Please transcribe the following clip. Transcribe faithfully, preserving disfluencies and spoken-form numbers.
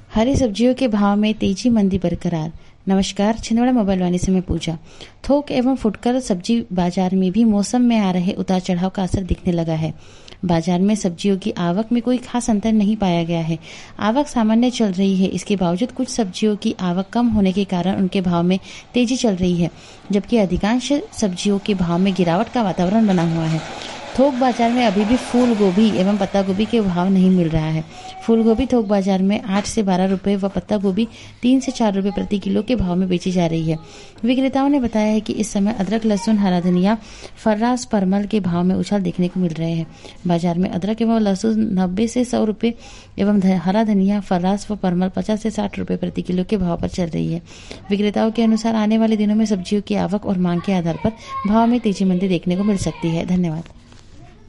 हरी सब्जियों के भाव में तेजी मंदी बरकरार। नमस्कार, छिंदवाड़ा मोबाइल वाणी से मैं पूजा। थोक एवं फुटकर सब्जी बाजार में भी मौसम में आ रहे उतार चढ़ाव का असर दिखने लगा है। बाजार में सब्जियों की आवक में कोई खास अंतर नहीं पाया गया है। आवक सामान्य चल रही है। इसके बावजूद कुछ सब्जियों की आवक कम होने के कारण उनके भाव में तेजी चल रही है, जबकि अधिकांश सब्जियों के भाव में गिरावट का वातावरण बना हुआ है। थोक बाजार में अभी भी फूल गोभी एवं पत्ता गोभी के भाव नहीं मिल रहा है। फूल गोभी थोक बाजार में आठ से बारह रुपए व पत्ता गोभी तीन से चार रुपए प्रति किलो के भाव में बेची जा रही है। विक्रेताओं ने बताया है कि इस समय अदरक, लहसुन, हरा धनिया, फर्रास, परमल के भाव में उछाल देखने को मिल रहे हैं। बाजार में अदरक एवं लहसुन नब्बे से सौ रुपए एवं हरा धनिया, फर्रास व परमल पचास से साठ रुपए प्रति किलो के भाव पर चल रही है। विक्रेताओं के अनुसार आने वाले दिनों में सब्जियों की आवक और मांग के आधार पर भाव में तेजी मंदी देखने को मिल सकती है। धन्यवाद।